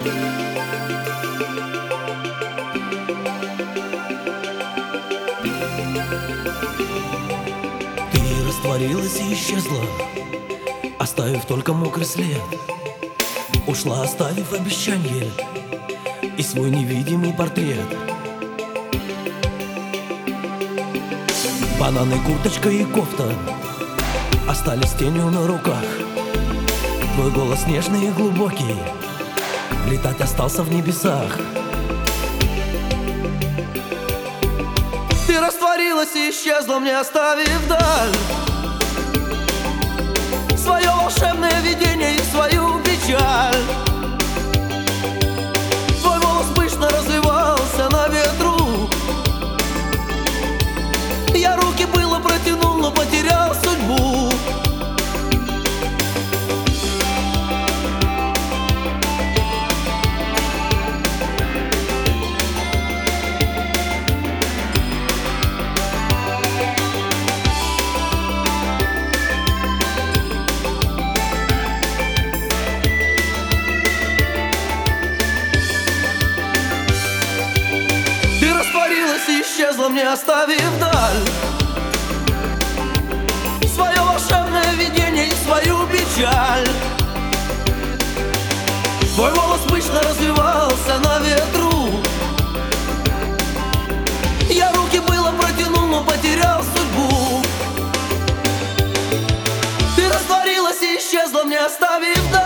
Ты растворилась и исчезла, оставив только мокрый след. Ушла, оставив обещанье и свой невидимый портрет. Бананы, курточка и кофта остались тенью на руках. Твой голос нежный и глубокий летать остался в небесах. Ты растворилась и исчезла, мне оставив даль, свое волшебное видение и свою печаль. Твой волос пышно развивался на ветру. Я руки было протянул, но потерял судьбу. И исчезла, мне оставив даль, свое волшебное видение и свою печаль. Твой волос пышно развивался на ветру. Я руки было протянул, но потерял судьбу. Ты растворилась и исчезла, мне оставив даль.